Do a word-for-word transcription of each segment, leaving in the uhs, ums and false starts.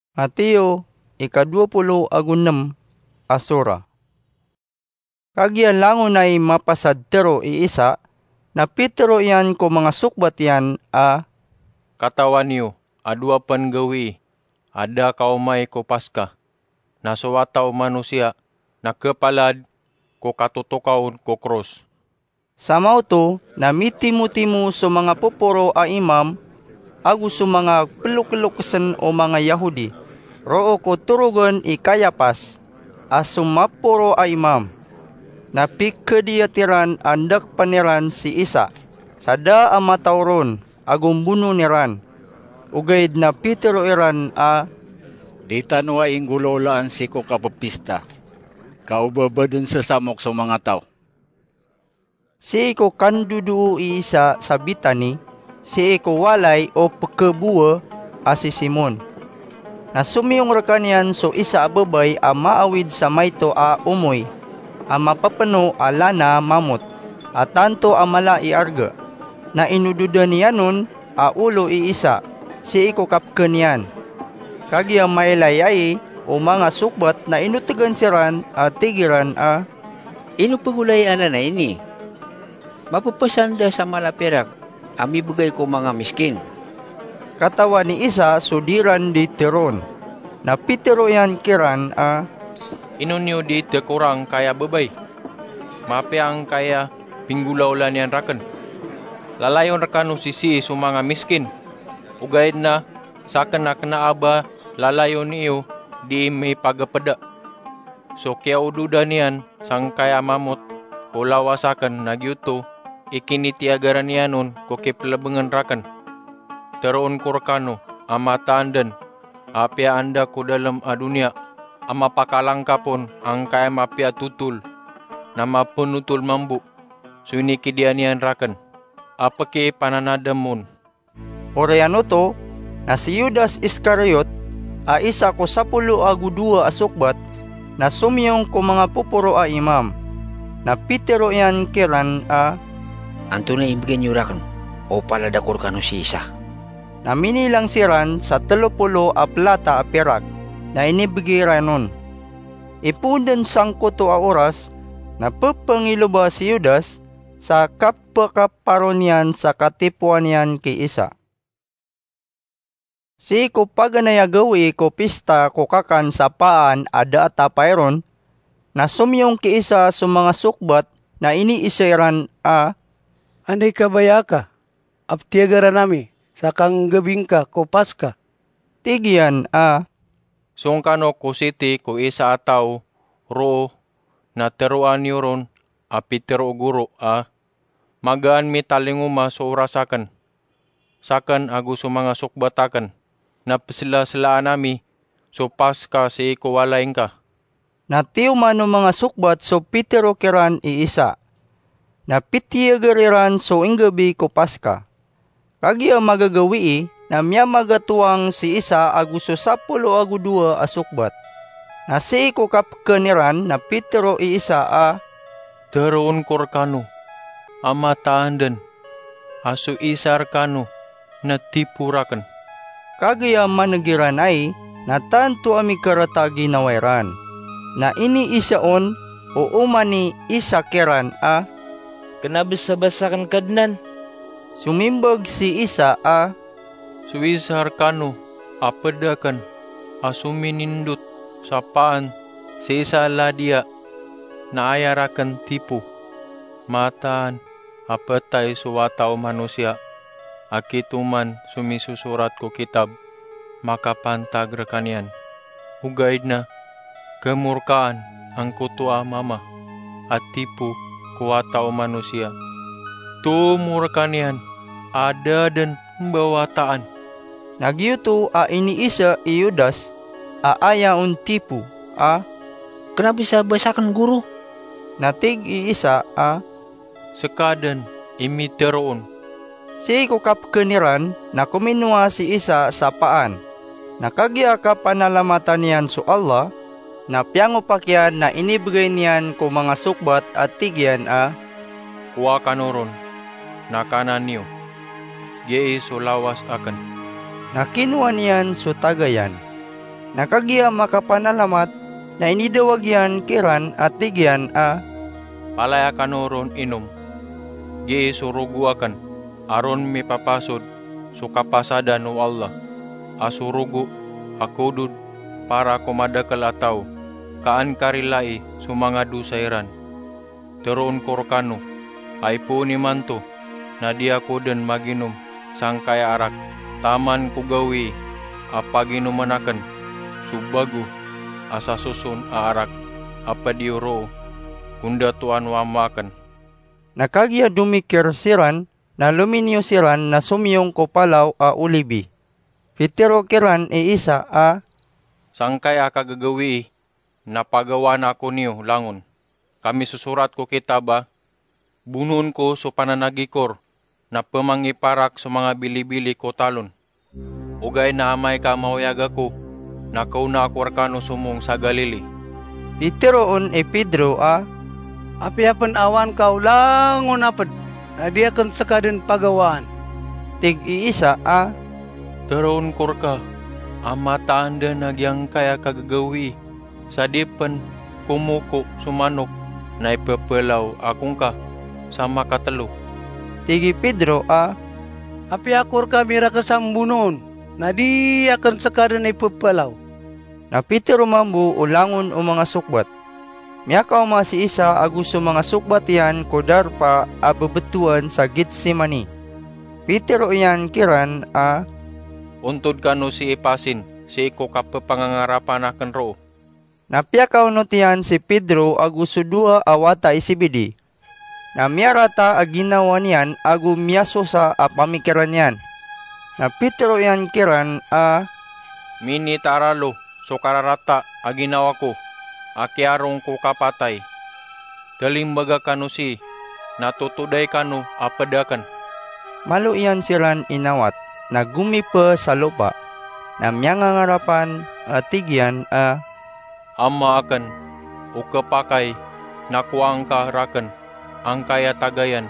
Mateo ikadua puluh agunem asura. Kagian langon ay mapasad tero iisa, na pitero yan ko mga sukbat yan a katawan niyo, adua penggawi, ada kaumay ko Paska, na suwataw manusia, na kepalad ko katutukaon ko krus. Samaw to, na mitimu-timu so mga pupuro a imam, agu so mga peluk-lukusan o mga Yahudi, roo ko turugan i Kayapas, as sumapuro a imam. Na pikediatiran andak paniran si Isa, sada ang matauron, agum buno niran. Ugaid na Petero iran a Di tanwa inggulolaan si ko kapapista, kaubabadun sa samok sa mga tao. si iko kandudu iisa sa Bitani, si iko walay o pekebua a si Simon. Na sumiyong rekanian so isa ababay a maawid sa mayto a umoy, a mapapano a lana mamot, a tanto a mala iarga. Na inududa niya nun a ulo iisa, si iko kapkenian. Kagi ang mailayay o mga sukbat na inutugan siran a tigiran a Ino pagulay ala na ini? Mapapasanda sa malapirak, ami bugay ko mga miskin. katawa ni isa sudiran di teron. Na Petero yan kiran a Inunyo di te kurang kaya bebay, mapiang kaya pinggulaw lan yan raken. Lalayon rakanu sisi su mga miskin, ugaid na saken na kena aba lalayon niyo di may pagapeda. So kaya ududa niyan sang kaya mamut kulawasaken nagyuto ikinitiagaran niyanon ko kiplabengan raken. Teroon kurkano amatandan apia anda ko dalam a dunia ama pakalangkapon ang kaya mapia tutul na mapunutul mambu suniki dianian raken apake pananadamun. Oreano to, na si Judas Iscariot, a isa ko sapulo agu dua asukbat, na sumiyong ko mga pupuro a imam. Na Petero yan kiran a Anto na imbigyan niyo rakan, o paladakor ka no si isa. na minilang siran sa telupulo a plata a perak, na inibigiran nun. Ipundan sangko to a oras, na pepengiluba si Judas, sa kapakaparonian sa katipuan yan kay isa. Si ko paganaya gawi ko pista ko kakan sa paan ada atapayron, na sumyong ki isa sa mga sukbat na iniisiran a Anday kabaya ka, aptiagara nami, sakang gabing ka ko Paska. tigyan a Sungkano ko siti ko isa ataw ro na teruan yuron a pitero guro a magaan mi talinguma so urasakan. Sakan agu so mga sukbatakan na sila-silaan nami so Paska si ko walaing ka. Natiw mano mga sukbat so Petero kiran iisa. Na pitiyagariran so inggabi ko Paska. Kagi ang magagawi na miya magatuang si isa agu so sapulo agu dua asukbat. Na si ko kapkeniran na Petero iisa a Teroon korkano amataan aso isar kano na tipurakan. kagi ang managiran ay na tanto ami karatagi nawairan. Na ini isaon o umani isa kiran a Kanabasa-basakan kadnan. sumimbag si isa a Suwisar kano apedakan asuminindut sapaan si isa ladia na ayarakan tipu. Mataan apetay suwataw manusia akituman sumisusurat ko kitab makapantag rekanian. Ugaid na kemurkaan ang kutua mama at tipu kuwataw manusia. Tumurkanian ada dan bawataan. Nagyuto a iniisa i Judas a ayaon tipu a Kanabisa basakan guru? natig iisa a Sekadan imiteroon. si ko kapkeniran na kuminua si isa sa paan. Nakagya ka panalamatan niyan so Allah, na piyango pakyan na inibigay niyan ko mga sukbat at tigyan a Kuwa kanoron na kanan niyo. Gei sulawas akan. na kinuha niyan so tagayan. Nakagia makapanalamat na inidawagyan kiran at tigyan a Palaya kanuron inom. Gi surugu akan. Aron mi papasod. Sukapasada no Allah. Asurugu. Akudud. Para kumadakal ataw. Kaan karilai sumanga dusairan. Teroon korkano. Ay po ni manto. Nadia ko den maginom. Sangkaya arak. Taman kugawi. Apaginumanakan. Subagu. Asa susun aarak. Apa diuro. Kunda tuan wamakan. Nakagia dumikir siran na luminyo siran na sumiyong ko palaw a ulibi. Pitero kiran e isa a Sangkay aka gagawi. Napagawa na ako niyo langon. Kami susurat ko kitaba. Bunuon ko so pananagikor. Na pamangiparak sa mga bilibili ko talon. Ugay na amay ka mauyaga ko. Nakauna ako arkano sumong sa Galili. Piteroon e Pedro a Apiapan awan kau langon apad. Nadia kan sakaden pagawaan. tig iisa a Teroon korka. Amata anda nagyang kaya kagagawi. Sa dipan kumuko sumanok. Na ipapalaw akong ka. Sama katalo. tigi Pedro a Apiakor kami rakasambunon. Nadia kan sakaden ay pupalaw. na Pedro mambu ulangon o mga sukbat. Miyakaw mga si isa agusto mga sukbat yan kodar pa ababetuan sa Gitsemani. Pedro yan kiran a Untod ka no si ipasin. Si iko kapapangangarapan akan ro. napiyakaw no tiyan si Pedro agusto dua awata isibidi. Na miyarata aginawa niyan agu miyaso sa apamikiran yan. Na Pedro yan kiran a Mini taralo. So kararata aginawa ko. Akiarong ko kapatay. Dalimbaga kano si. Natutuday kano apadakan. malu iyan siran inawat na gumipa sa lupa. Na miyangangarapan at tigyan a Ama akan. O kapakay. Nakuang kaharakan. Ang kaya tagayan.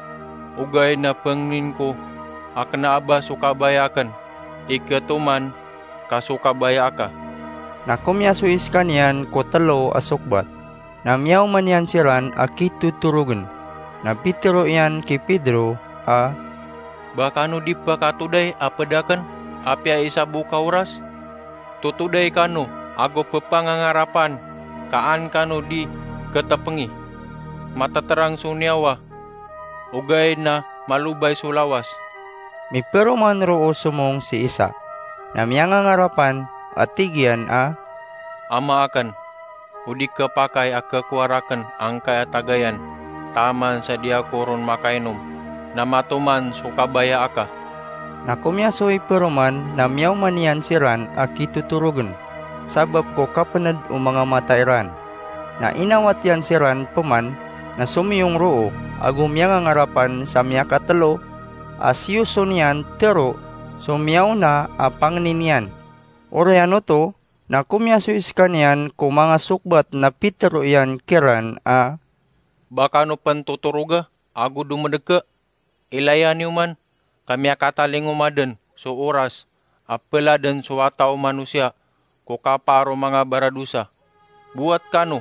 Ugay na pangnin ko. Akan na aba sukabayakan. Ikatuman. Kasukabaya ka. na kumyasuis kanyan ko talo asukbat. Na miyaw man yan siran akituturugan. Na Pedro yan ki Pedro a Baka no di pa katuday apadakan. Apya isa buka oras. Tutuday kano. Ago pepangangarapan. Kaan kano di katapengi. Mataterang sunyawa. Ugay na malubay sulawas. mi pero man roo sumong si isa. Na miyangangarapan at tigyan a Ama akan. Udi kapakay akakuarakan ang kaya tagayan. Taman sa dia koron makainom. Na matuman sukabaya aka. na kumyasoy pero man na miyaw man yan siran akituturugan. Sabab ko kapanad o mga matairan. Na inawat yan siran paman na sumiyong roo agumyang ang harapan sa miya katalo as yuson yan tero sumiyaw na apang ninyan. Orayano to na kumyasuis kanyan ko mga sukbat na Pedro yan kiran a Baka no pan tuturuga. Ago dumadagka. Ilayan niyo man. Kami akataling umaden. So oras. Apela den so ataw manusia. Kukaparo mga baradusa. Buat kano.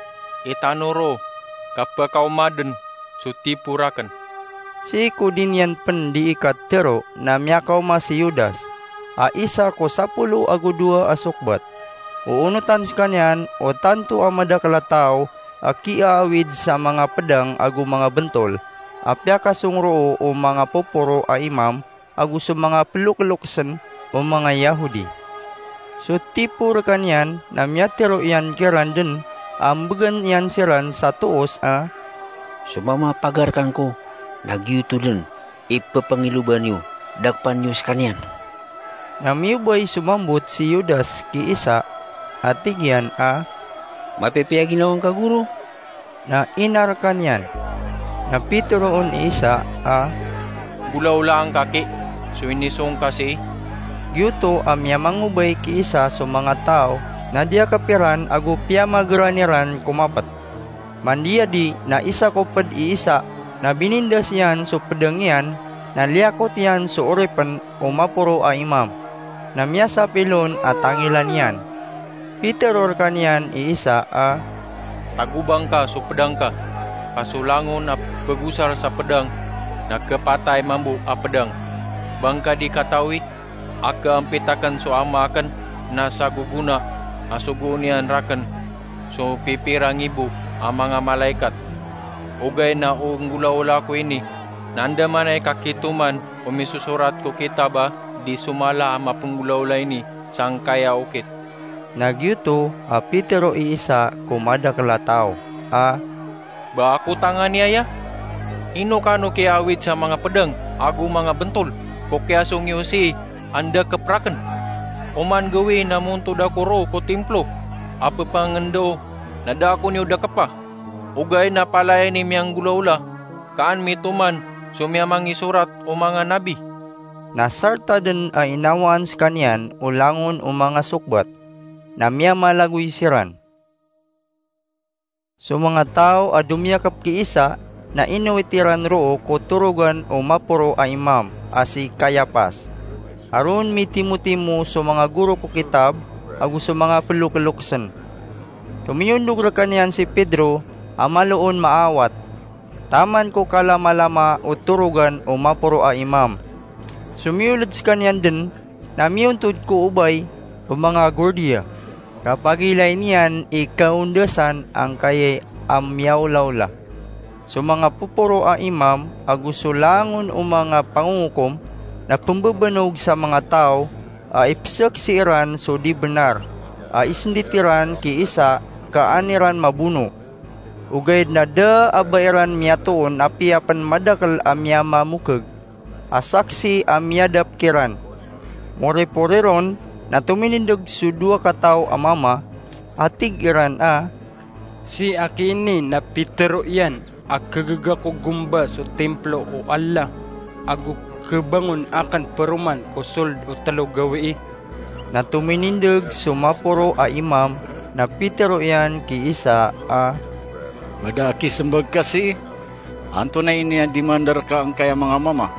Itanuro. Kapag umaden. So tipurakan. si ko din yan pendi ikat tero na miyakaw ma si Judas. A isa ko sapulo ago dua asukbat. Uunutan sa kanyan o tanto amada kalataw a kiaawid sa mga pedang ago mga bentol. Apya kasungro o mga poporo a imam ago sa mga peluk-luksen o mga Yahudi. So tipur kanyan na miyatero yan kiran din ambegan yan siran sa tuos a Sumama pagarkan ko. Nagyuto din. Ipapangiluban niyo. Dagpan niyo sa kanyan. na miyubay sumambot si Judas ki isa at tigyan a Mapipiyagin lang ka, guro. na inar kanyan. Na Pedroon isa a Bulaw lang kaki. So inisong kasi. gyuto a miyamangubay ki isa sa mga tao na diya kapiran ago piya magraniran kumapat. Mandiya di na isa ko pad iisa na binindas yan so pedang yan na liyakot yan so orepan o mapuro a imam. namiyasa pilon at tangilan yan. Peter or kanian iisa a Tagubang ka so pedang ka, kasulangon na pagusar sa pedang, nakapatay mambu a pedang. Bangka dikatawi, aka ampitakan so amakan, nasa guguna, asugunian rakan, so pipirang ibu, ang mga malaikat. Ugay na unggula-ula ko ini, nanda man ay kakituman, umisusurat ko kita ba, di sumala ang mapunggula-ula ini, sang kaya ukit. Nagyuto a Peter o iisa kumada kalataw a Ba ako tangan niya ya? Ino kano kiawit sa mga pedang, agu mga bentol, kukyasong yu si anda kepraken. Oman gawi na munto da kuro ko templo, apa pangendo, nada ako niyo da kapa. Ugay na palay ni miyang gulaula, kaan mituman, sumiyamang isurat o mga nabi. Nasarta din a inawan sa kanyan ulangon o mga sukbat, na miya malagoy siran. So mga tao a dumiyakap kiisa, na inuwitiran roo ko turugan o mapuro a imam, a si Kayapas. Aron mitimu-timu so mga guro ko kitab, agu so mga peluk-peluksan. Tumiyundog ra kanyan si Pedro, amaloon maawat. Taman ko kalama-lama o turugan o mapuro a imam. Sumiulad sa kanyan din, na miyuntod ko ubay o mga gordiya. Kapag ilay niyan, ikaundasan ang kayay amyaw-lawla. So mga pupuro a imam, agusulangon o mga pangungukom, na pambabanog sa mga tao, a ipsak si Iran so di benar, a isnditiran ki isa, kaaniran mabuno. Ugayad na da abayran miyatoon apiapan madakal amyama mukag, asaksi amyadap kiran. More-poreron, na tuminindog su dua kataw amama, atig Iran a, Si akini na Peter yan, akagaga ko gumba so templo o Allah, agu kebangon akan peruman o sold o talo gawi. na tuminindog sumapuro a imam, na Peter yan ki isa a, Madaki sembag kasi, anto na ini di mandar ka ang kaya mga mama.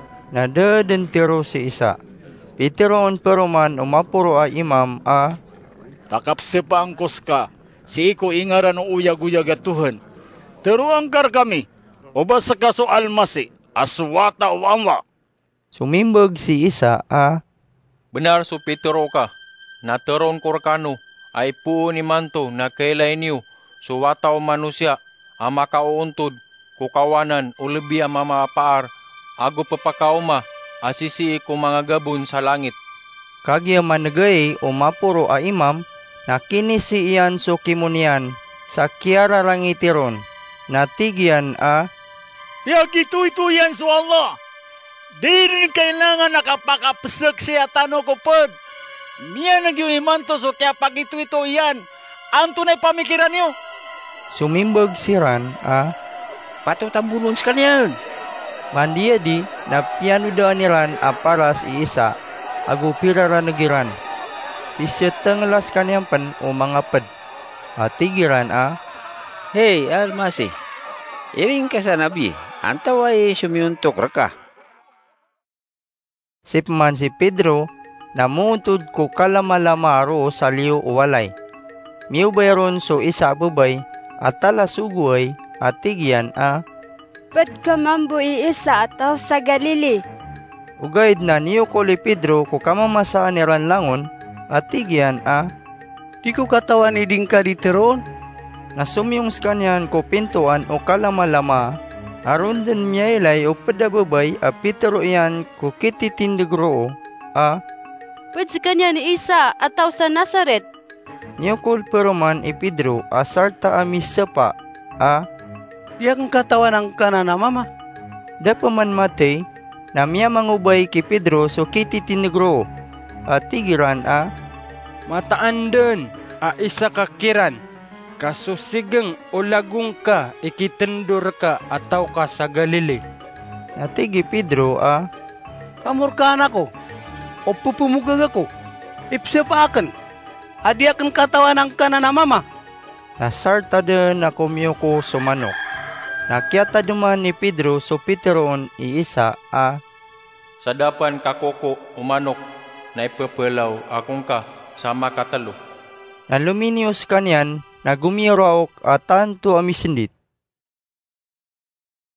na dadentiro si isa. Peteron peruman umapuro a imam a, Takapsepa ang koska, si iko ingaran o uyag-uyag at Tuhan. Teruangkar kami, o basa ka so almasi, aswata o amwa. sumimbag si isa a, Benar so Petro ka, na teron korkano, ay puo ni manto na kailay niyo, so wata o manusia, ang makauuntod, kukawanan o lebi ang mamapaar, ago papakauma, asisi ko mga gabon sa langit. kagya managay umapuro a imam, na kinisi iyan so kimunian, sa kiara rangitiron, na tigyan a, Yagituy-tuyan so Allah. Di rin kailangan nakapakapasak siya tano ko pod. Miya nagyuhimanto so kaya pag ito-ito yan, ang tunay pamikiran niyo. sumimbag si Ran a, Patutambulon sa kanyan. mandiya di, na pianudaan ni Ran a paras iisa, agu pirara nagiran. Pisyetang las kanyampan o mga pad, a tigiran a, Hey, almasi. Iring ka sa nabi, antaway sumiyuntok raka. sipman si Pedro, namuntod ko kalama-lamaro sa liyo uwalay. Miyo bayron so isa babay, at talasugway, at tigyan a, Ba't ka mambu iisa ataw sa Galili? ugaid na niyo ko li Pedro ko kamamasaan ni Ranlangon, at tigyan a, Di ko katawan iding ka di teron. nasumyong sa kanyan ko pintuan o kalama-lama, aron din miyaylay o padababay a Pedro iyan ko kititindigro a, Ba't sa kanya ni Isa ataw sa Nazaret? niyo ko peruman i Pedro asarta amisa pa a, Di akong katawan ang kanana mama. da paman matay, na miya mangubay ki Pedro so kititindigro, at tigiran a, Mataan dun, a isa ka kiran. Kasusigang o lagong ka, ikitendur ka ataw ka sa Galili. at tigi Pedro a, Kamurkaan ako. O pupumugag ako. Ipsa pa akan. Adi akan katawan ang kanana mama. nasarta din na kumyo ko sumanok. Nakyata duman ni Pedro so Peteron iisa a, Sa dapan kakoko umanok, na ipapalaw akong ka sama katalo. Na luminius kanyan, na gumiraok at tanto ami sindit.